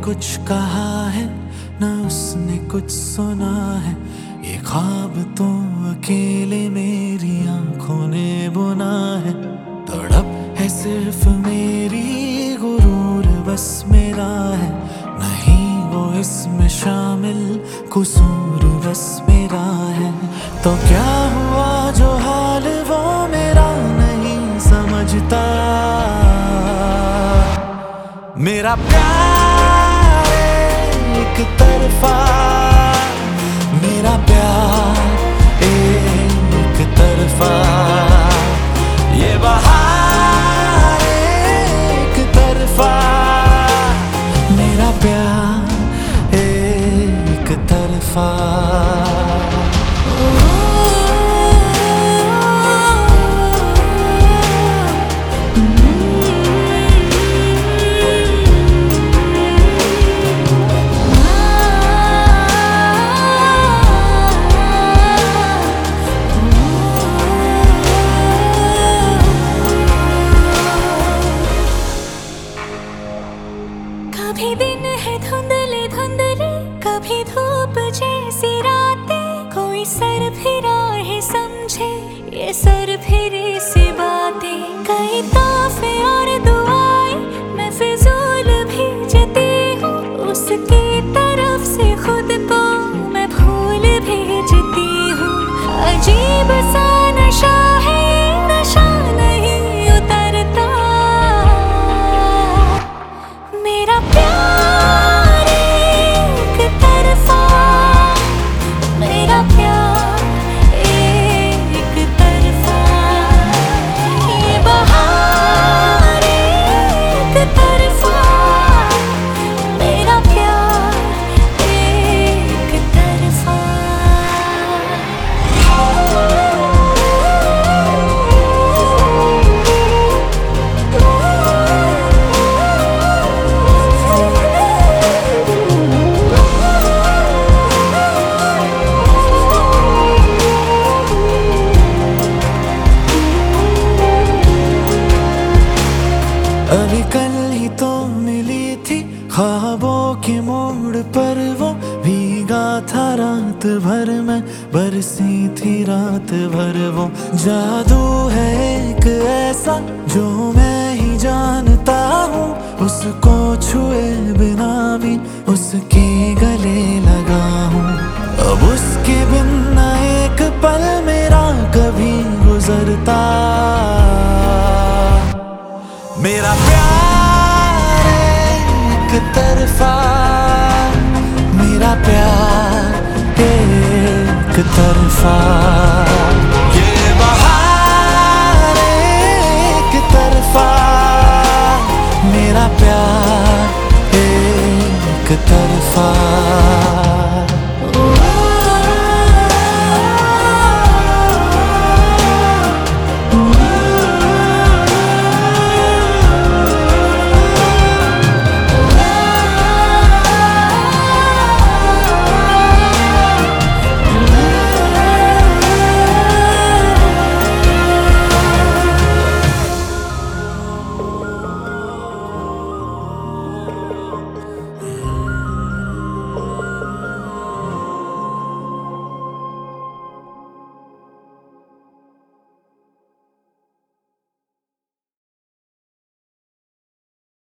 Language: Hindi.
कुछ कहा है न उसने कुछ सुना है, ये ख्वाब तो अकेले मेरी आंखों ने बुना है। तड़प है सिर्फ मेरी, गुरूर बस मेरा है, नहीं वो इसमें शामिल, कसूर बस मेरा है। तो क्या हुआ जो हाल वो मेरा नहीं समझता, मेरा प्यार एक तरफा, मेरा प्यार एक तरफा, ये बहार एक तरफा, मेरा प्यार एक तरफा। कभी दिन है धुंधले धुंधले, कभी धूप जैसी रातें, कोई सर फिरा है समझे ये सर फिरे सी बातें। कई तोहफे और दुआएं मैं फिजूल भेजती हूँ, उसकी तरफ से खुद को मैं भूल भेजती हूँ। अजीब सा नशा है, नशा नहीं उतरता, मेरा प्यार एक तरफा, मेरा प्यार एक तरफा, ये बहार एक तरफा, मेरा प्यार एक तरफा। अभी कल ही तो मिली थी ख्वाबों के मोड़ पर, वो भीगा था रात भर मैं, बरसी थी रात भर वो। जादू है एक ऐसा जो मैं ही जानता हूँ, उसको छुए बिना भी उसके गले लगा हूँ। अब उसके बिन न एक पल मेरा कभी गुजरता, मेरा प्यार एक तरफा, मेरा प्यार एक तरफा।